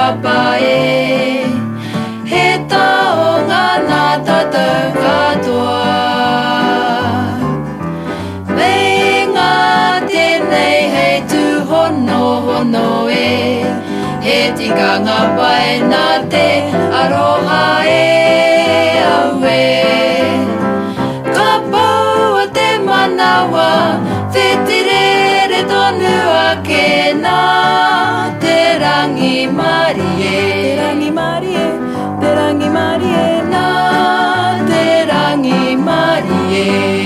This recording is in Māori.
papa e he taonga nā tātou katoa. Mei ngā tēnei hei tūhono hono e he tikanga pai nā te aroha e au e. Ka paua te manawa whetirere tonu ake nā te rangi mari e. Te rangi mari e, te rangi mari e, nā te rangi mari e.